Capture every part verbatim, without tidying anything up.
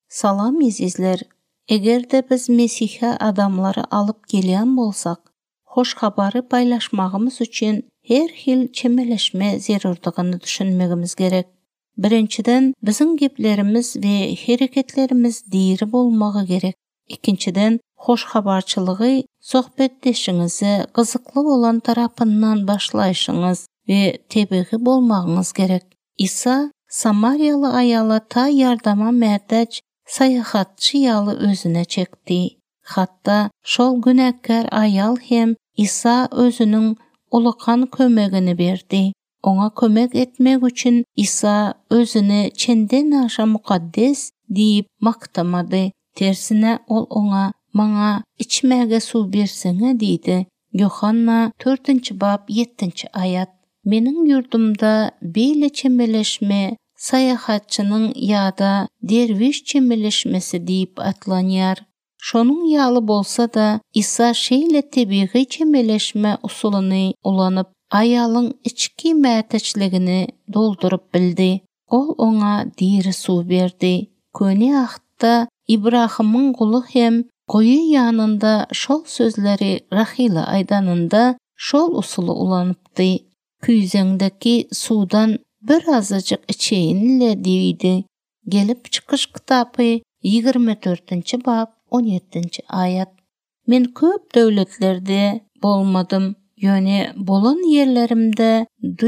Salam izizler. Egerde biz Mesih'e adamları alıp gelen bolsak, hoş habari paylaşmağımız üçün her hil çemeleşme zerurduğunu düşünmegimiz gerek. Birinciden, bizim geplerimiz ve hareketlerimiz diri bolmağı gerek. İkinciden, hoş habarçılığı sohbetleşinizi kızıklı olan tarafından başlayışınız ve tebiği bolmağınız gerek. İsa, Samaryalı ayala ta yardama mätäç sayahatçı yalı özüne çekti. Hatta şol günäkkär ayal hem İsa özünün ulukan kömegini berdi. Ona kömek etmek üçün İsa özünü çenden aşa mukaddes deyip maktamadı. Tersine ol ona maňa içmäge su bersene diýdi. Yohanna dördünçi bab yettinçi ayat. Menin yurdumda beýle çemeleşme sayahatçının ýa-da derviş çemeleşmesi diýip atlanýar. Şonun ýaly bolsa da İsa şeýle tebiği çemeleşme usulyny ulanyp ayalyň içki mäteçligini doldurup bildi. Ol ona diri su berdi. Köni ahda İbrahim'in gulu hem goýu ýanynda şol sözleri Rahila aydanynda şol usuly ulanypdy. Küýzeňdeki sudan bir azajyk içeýinle diýdi. Gelip çıkış kitapy ýygrimi dördünçi bab on ýedinçi ayat. Men köp döwletlerde bolmadym. Ýöne bolan ýerlerimde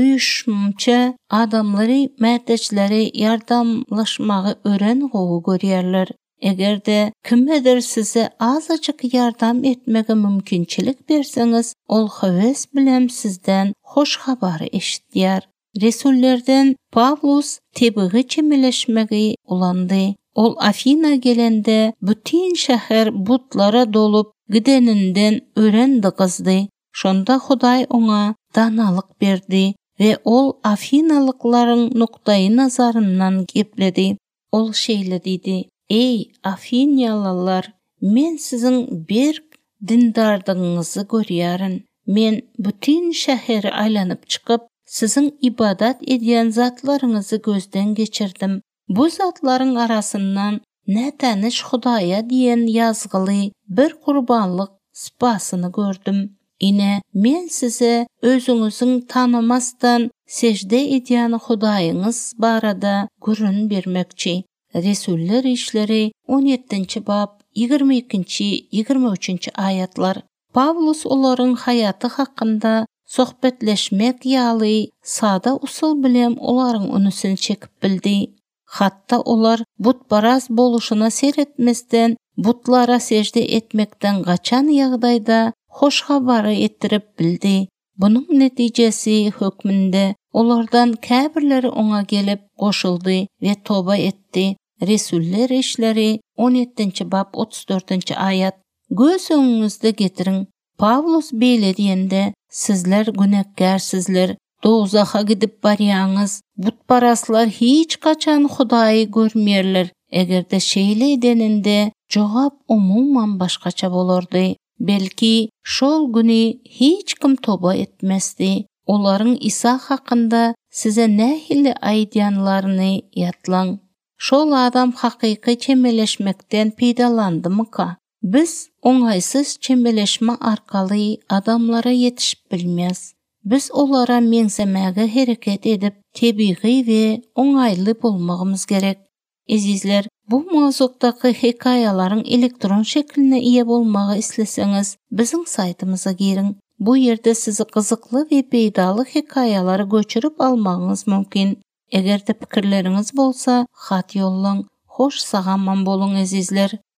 duýuşmça adamlary mäteçleri ýardamlaşmagy ören gowy görýärler. Egerde kimdir size azajyk yardam etmege mümkinçilik berseňiz, ol höwes bilen sizden hoş habary eşitýär. Resullerden Pavlus tebiği çemeleşmegi ulandy. Ol Afina gelende bütün şäher butlara dolup gideninden örendi kızdy. Şonda Hudaý ona danalyk berdi ve ol Afinalıklaryň nuktaý nazaryndan gepledi. Ol şeýle diýdi: "Ey Afinyalılar, men siziň bir dindardygyňyzy görýärin. Men bütün şäheri aýlanyp çykyp, siziň ibadat edýän zatlaryňyzy gözden geçirdim. Bu zatlaryň arasyndan nä taniş Hudaýa diýen ýazgyly bir kurbanlyk spasyny gördüm. Ine men size özüňiziň tanamasdan sejde edýän Hudaýyňyz barada görün bermekçi." Resuller işleri on ýettinçi bab ýygrimi ikinçi ýygrimi üçinçi ayatlar. Pavlus olaryň hayaty hakynda sohbetleşmek ýaly sada usul bilen olaryň önüsini çekip bildi. Hatta olar butparaz boluşuna seretmesden butlara sejde etmekden gaçan ýagdaýda hoş habary ettirip bildi. Bunun netijesi hökmünde olardan käbirleri ona gelip goşuldy ve toba etdi. Resuller işleri on ýettinçi bab otuz dördünçi ayat. Göz öňüňizde getiriň. Pavlus beýle diýende, sizler günäkkärsizler, dozaha gidip barýaňyz. Butparaslar hiç kaçan Hudaýy görmýärler. Egerde şeýle edeninde jogap umuman başgaça bolardy. Belki şol güni hiç kim toba etmesdi. Olaryň İsa hakynda size nähili aýdýanlaryny ýatlaň. Şol adam hakyky çemeleşmekden peýdalandymyka? Biz oňaýsyz çemeleşme arkaly adamlara ýetişip bilmez. Biz olara meňsemäge hereket edip tebiği we oňaýly bolmagymız gerek. Ezizler, bu mawzudaky hekaýalaryň elektron şekline iýe bolmagy isleseňiz, biziň saytymyza girin. Bu ýerde sizi kızykly we peýdaly hekaýalary göçürüp almagyňyz mümkin. Egerde pikirleriňiz bolsa, hat ýollaň. Hoş sagaman boluň ezizler.